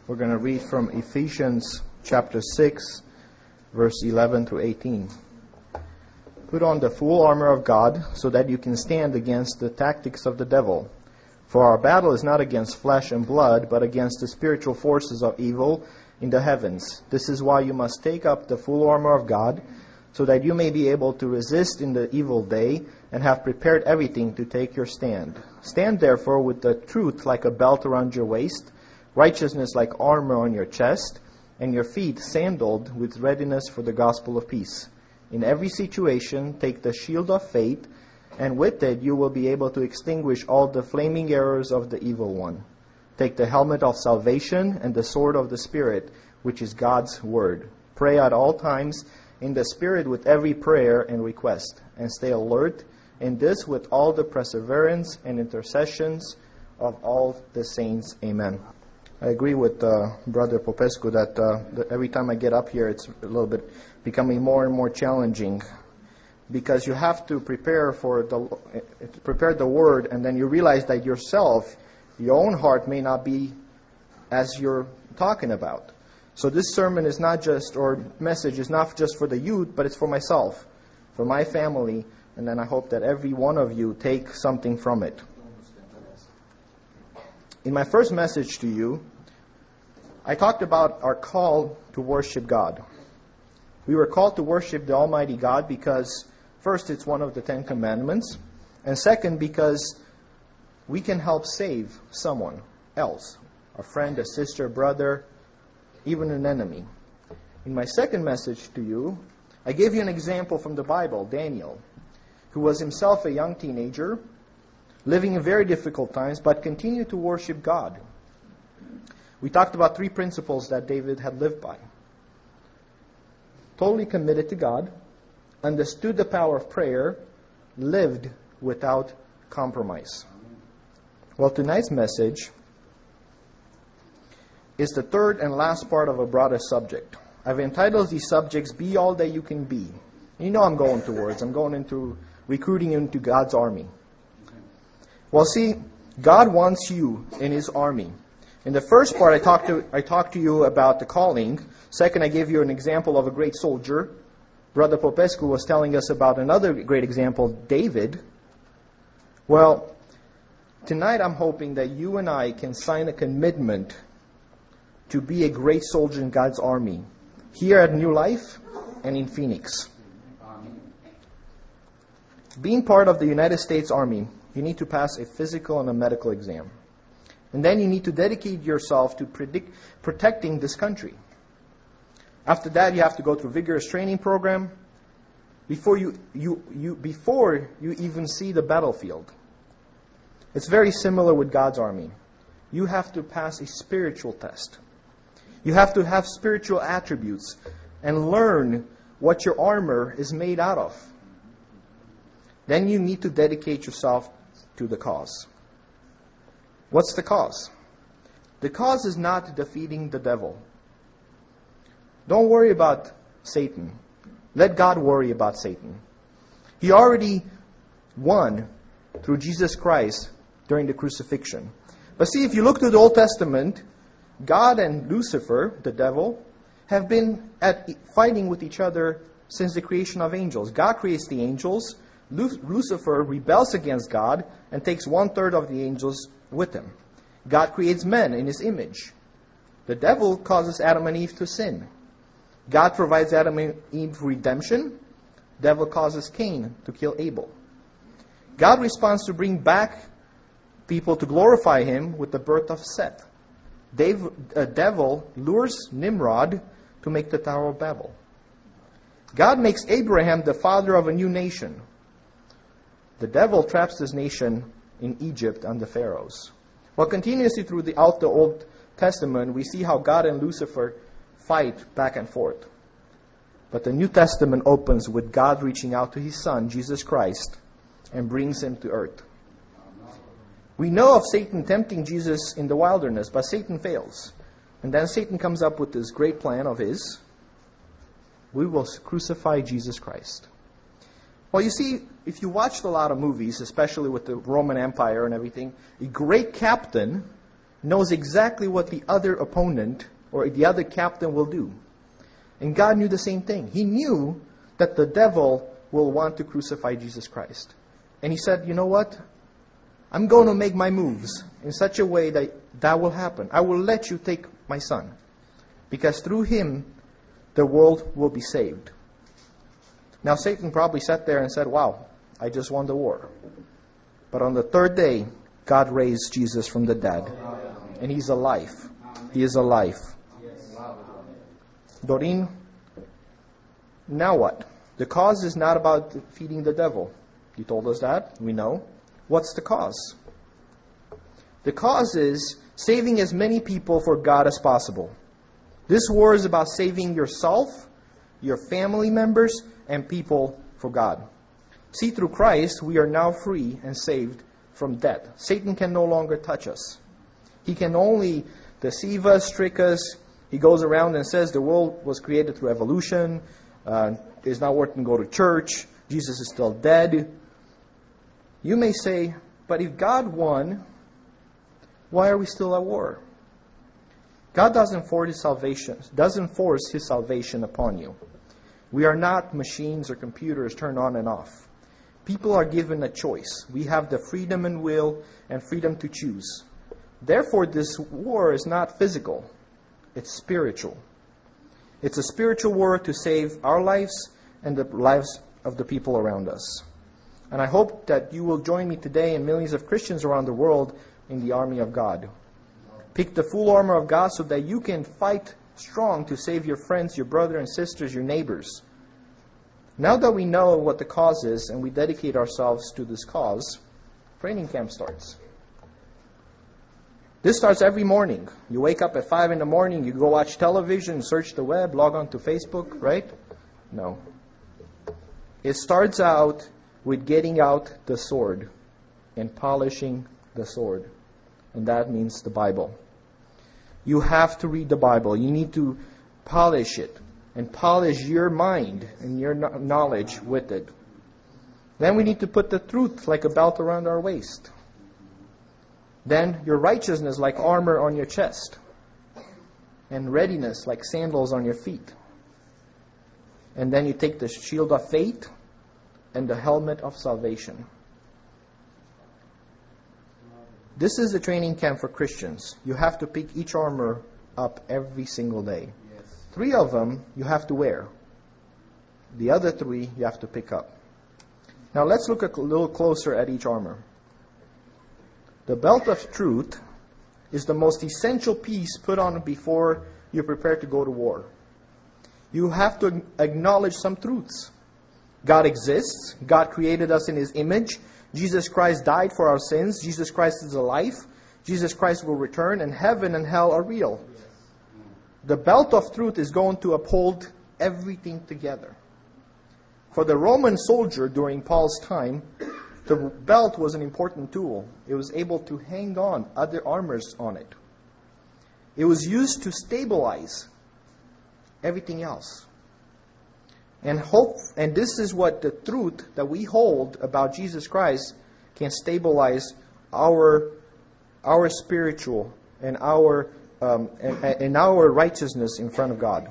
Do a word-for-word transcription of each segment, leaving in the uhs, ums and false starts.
We're going to read from Ephesians chapter six, verse eleven through eighteen. Put on the full armor of God so that you can stand against the tactics of the devil. For our battle is not against flesh and blood, but against the spiritual forces of evil in the heavens. This is why you must take up the full armor of God, so that you may be able to resist in the evil day and have prepared everything to take your stand. Stand therefore with the truth like a belt around your waist, righteousness like armor on your chest, and your feet sandaled with readiness for the gospel of peace. In every situation, take the shield of faith, and with it you will be able to extinguish all the flaming arrows of the evil one. Take the helmet of salvation and the sword of the Spirit, which is God's word. Pray at all times in the Spirit with every prayer and request, and stay alert in this with all the perseverance and intercessions of all the saints. Amen. I agree with uh, Brother Popescu that uh, the, every time I get up here, it's a little bit becoming more and more challenging, because you have to prepare for the prepare the word, and then you realize that yourself, your own heart may not be as you're talking about. So this sermon is not just, or message is not just for the youth, but it's for myself, for my family, and then I hope that every one of you take something from it. In my first message to you, I talked about our call to worship God. We were called to worship the Almighty God because, first, it's one of the Ten Commandments, and second, because we can help save someone else, a friend, a sister, brother, even an enemy. In my second message to you, I gave you an example from the Bible, Daniel, who was himself a young teenager, living in very difficult times, but continued to worship God. We talked about three principles that David had lived by. Totally committed to God, understood the power of prayer, lived without compromise. Well, tonight's message is the third and last part of a broader subject. I've entitled these subjects, Be All That You Can Be. You know I'm going towards. I'm going into recruiting you into God's army. Well, see, God wants you in His army. In the first part, I talked to I talked to you about the calling. Second, I gave you an example of a great soldier. Brother Popescu was telling us about another great example, David. Well, tonight I'm hoping that you and I can sign a commitment to be a great soldier in God's army, here at New Life and in Phoenix. Being part of the United States Army, you need to pass a physical and a medical exam. And then you need to dedicate yourself to predict, protecting this country. After that, you have to go through a vigorous training program before you, you, you, before you even see the battlefield. It's very similar with God's army. You have to pass a spiritual test. You have to have spiritual attributes and learn what your armor is made out of. Then you need to dedicate yourself to the cause. What's the cause? The cause is not defeating the devil. Don't worry about Satan. Let God worry about Satan. He already won through Jesus Christ during the crucifixion. But see, if you look to the Old Testament, God and Lucifer, the devil, have been at fighting with each other since the creation of angels. God creates the angels. Lucifer rebels against God and takes one-third of the angels with him. God creates men in His image. The devil causes Adam and Eve to sin. God provides Adam and Eve redemption. The devil causes Cain to kill Abel. God responds to bring back people to glorify Him with the birth of Seth. The devil lures Nimrod to make the Tower of Babel. God makes Abraham the father of a new nation. The devil traps this nation in Egypt under Pharaohs. Well, continuously throughout the Old Testament, we see how God and Lucifer fight back and forth. But the New Testament opens with God reaching out to His Son, Jesus Christ, and brings Him to earth. We know of Satan tempting Jesus in the wilderness, but Satan fails. And then Satan comes up with this great plan of his. We will crucify Jesus Christ. Well, you see, if you watched a lot of movies, especially with the Roman Empire and everything, a great captain knows exactly what the other opponent or the other captain will do. And God knew the same thing. He knew that the devil will want to crucify Jesus Christ. And he said, you know what? I'm going to make my moves in such a way that that will happen. I will let you take my son. Because through him, the world will be saved. Now Satan probably sat there and said, wow, I just won the war. But on the third day, God raised Jesus from the dead. And he's alive. He is alive. Doreen, now what? The cause is not about defeating the devil. You told us that. We know. What's the cause? The cause is saving as many people for God as possible. This war is about saving yourself, your family members, and people for God. See, through Christ, we are now free and saved from death. Satan can no longer touch us. He can only deceive us, trick us. He goes around and says the world was created through evolution. Uh, it's not worth to go to church. Jesus is still dead. You may say, but if God won, why are we still at war? God doesn't force His salvation, doesn't force His salvation upon you. We are not machines or computers turned on and off. People are given a choice. We have the freedom and will and freedom to choose. Therefore, this war is not physical. It's spiritual. It's a spiritual war to save our lives and the lives of the people around us. And I hope that you will join me today and millions of Christians around the world in the army of God. Pick the full armor of God so that you can fight strong to save your friends, your brothers and sisters, your neighbors. Now that we know what the cause is and we dedicate ourselves to this cause, training camp starts. This starts every morning. You wake up at five in the morning, you go watch television, search the web, log on to Facebook, right? No. It starts out with getting out the sword and polishing the sword. And that means the Bible. You have to read the Bible. You need to polish it and polish your mind and your knowledge with it. Then we need to put the truth like a belt around our waist. Then your righteousness like armor on your chest. And readiness like sandals on your feet. And then you take the shield of faith and the helmet of salvation. This is the training camp for Christians. You have to pick each armor up every single day. Yes. Three of them you have to wear. The other three you have to pick up. Now let's look a little closer at each armor. The belt of truth is the most essential piece put on before you prepare to go to war. You have to acknowledge some truths. God exists. God created us in His image. Jesus Christ died for our sins. Jesus Christ is alive. Jesus Christ will return, and heaven and hell are real. The belt of truth is going to uphold everything together. For the Roman soldier during Paul's time, the belt was an important tool. It was able to hang on other armors on it. It was used to stabilize everything else. And hope, and this is what the truth that we hold about Jesus Christ can stabilize our our spiritual and our um, and, and our righteousness in front of God.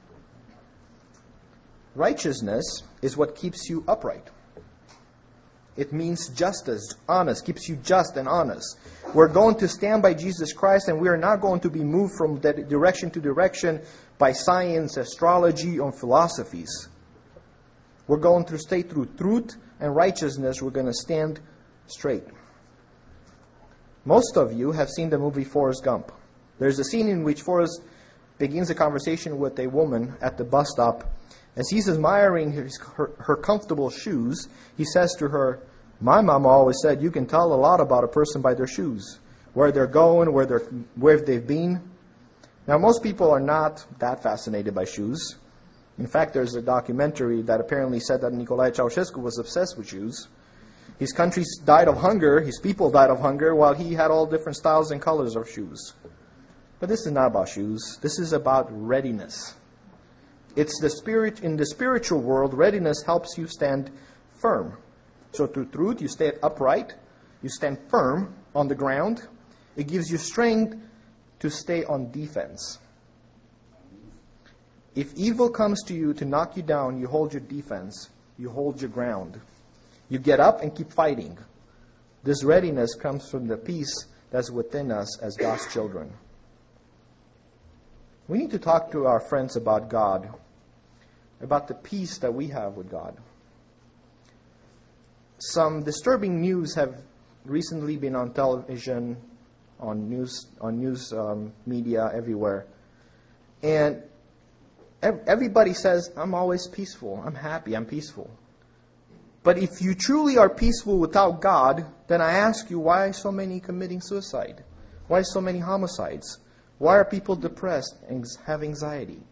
Righteousness is what keeps you upright. It means justice, honest, keeps you just and honest. We're going to stand by Jesus Christ, and we are not going to be moved from that direction to direction by science, astrology, or philosophies. We're going to stay through truth and righteousness. We're going to stand straight. Most of you have seen the movie Forrest Gump. There's a scene in which Forrest begins a conversation with a woman at the bus stop. As he's admiring his, her, her comfortable shoes, he says to her, "My mama always said you can tell a lot about a person by their shoes. Where they're going, where, they're, where they've been." Now, most people are not that fascinated by shoes. In fact, there's a documentary that apparently said that Nicolae Ceausescu was obsessed with shoes. His country died of hunger, his people died of hunger, while he had all different styles and colors of shoes. But this is not about shoes. This is about readiness. It's the spirit in the spiritual world. Readiness helps you stand firm. So through truth, you stay upright, you stand firm on the ground, It gives you strength to stay on defense. If evil comes to you to knock you down, you hold your defense. You hold your ground. You get up and keep fighting. This readiness comes from the peace that's within us as God's children. We need to talk to our friends about God, about the peace that we have with God. Some disturbing news have recently been on television, on news, on news um, media everywhere. And ev- everybody says, I'm always peaceful, I'm happy, I'm peaceful. But if you truly are peaceful without God, then I ask you, why so many committing suicide? Why so many homicides? Why are people depressed and have anxiety?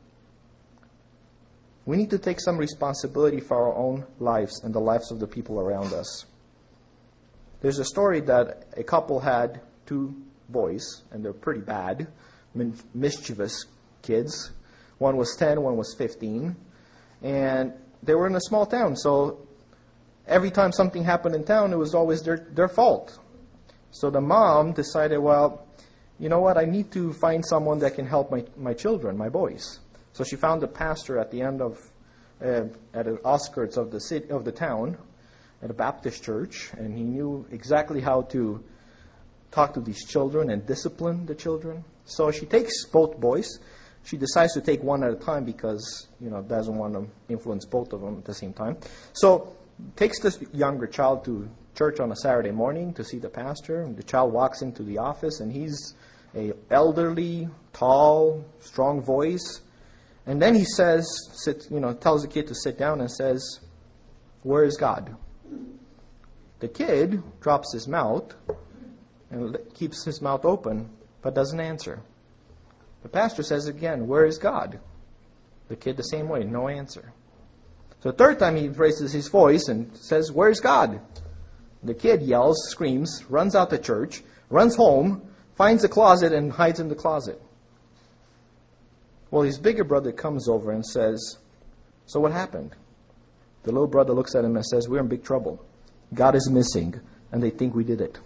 We need to take some responsibility for our own lives and the lives of the people around us. There's a story that a couple had two boys, and they're pretty bad, mischievous kids. One was ten, one was fifteen. And they were in a small town, so every time something happened in town, it was always their, their fault. So the mom decided, well, you know what, I need to find someone that can help my, my children, my boys. So she found a pastor at the end of, uh, at the outskirts of the city, of the town, at a Baptist church, and he knew exactly how to talk to these children and discipline the children. So she takes both boys. She decides to take one at a time because, you know, doesn't want to influence both of them at the same time. So takes this younger child to church on a Saturday morning to see the pastor. And the child walks into the office, and he's a elderly, tall, strong voice. And then he says, sit, you know, tells the kid to sit down and says, "Where is God?" The kid drops his mouth and keeps his mouth open, but doesn't answer. The pastor says again, "Where is God?" The kid the same way, no answer. So the third time he raises his voice and says, "Where is God?" The kid yells, screams, runs out the church, runs home, finds a closet and hides in the closet. Well, his bigger brother comes over and says, "So what happened?" The little brother looks at him and says, "We're in big trouble. God is missing, and they think we did it."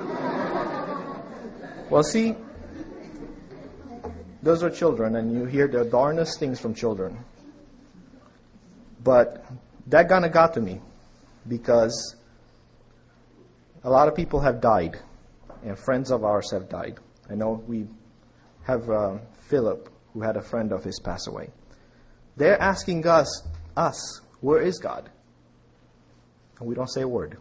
Well, see, those are children, and you hear the darnest things from children. But that kind of got to me, because a lot of people have died, and friends of ours have died. I know we have uh, Philip, who had a friend of his pass away. They're asking us, us, where is God? And we don't say a word.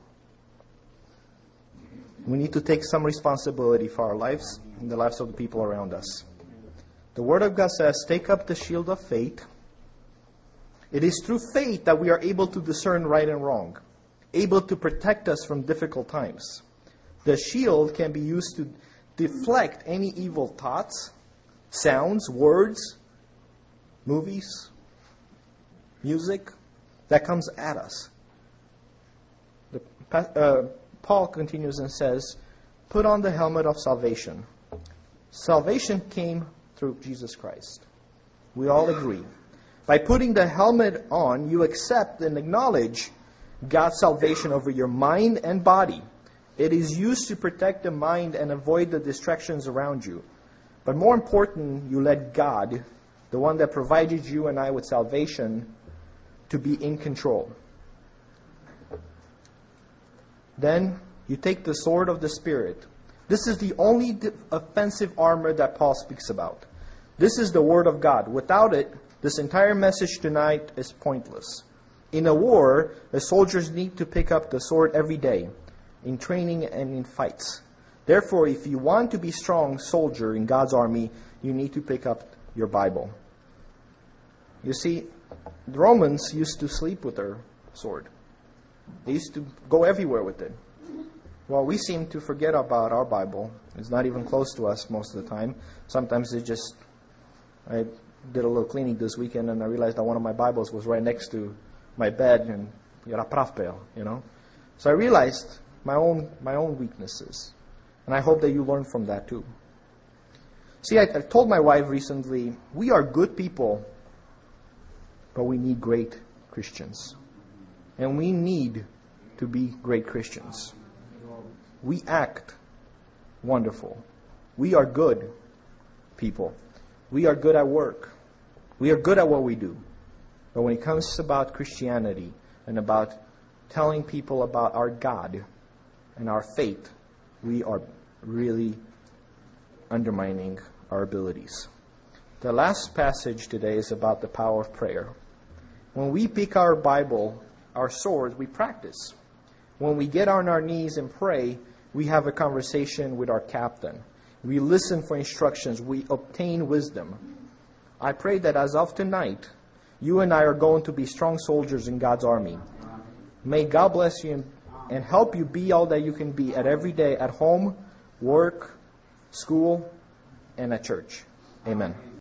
We need to take some responsibility for our lives and the lives of the people around us. The Word of God says, take up the shield of faith. It is through faith that we are able to discern right and wrong, able to protect us from difficult times. The shield can be used to deflect any evil thoughts, sounds, words, movies, music that comes at us. The, uh, Paul continues and says, put on the helmet of salvation. Salvation came through Jesus Christ. We all agree. By putting the helmet on, you accept and acknowledge God's salvation over your mind and body. It is used to protect the mind and avoid the distractions around you. But more important, you let God, the one that provided you and I with salvation, to be in control. Then you take the sword of the Spirit. This is the only offensive armor that Paul speaks about. This is the Word of God. Without it, this entire message tonight is pointless. In a war, the soldiers need to pick up the sword every day, in training and in fights. Therefore, if you want to be a strong soldier in God's army, you need to pick up your Bible. You see, the Romans used to sleep with their sword. They used to go everywhere with it. Well, we seem to forget about our Bible. It's not even close to us most of the time. Sometimes it just... I did a little cleaning this weekend, and I realized that one of my Bibles was right next to my bed, and era pravpel, you know. So I realized my own my own weaknesses, and I hope that you learn from that too. See, I, I told my wife recently, we are good people, but we need great Christians, and we need to be great Christians. We act wonderful. We are good people. We are good at work. We are good at what we do. But when it comes about Christianity and about telling people about our God and our faith, we are really undermining our abilities. The last passage today is about the power of prayer. When we pick our Bible, our sword, we practice. When we get on our knees and pray, we have a conversation with our captain. We listen for instructions. We obtain wisdom. I pray that as of tonight, you and I are going to be strong soldiers in God's army. May God bless you and, and help you be all that you can be at every day, at home, work, school, and at church. Amen.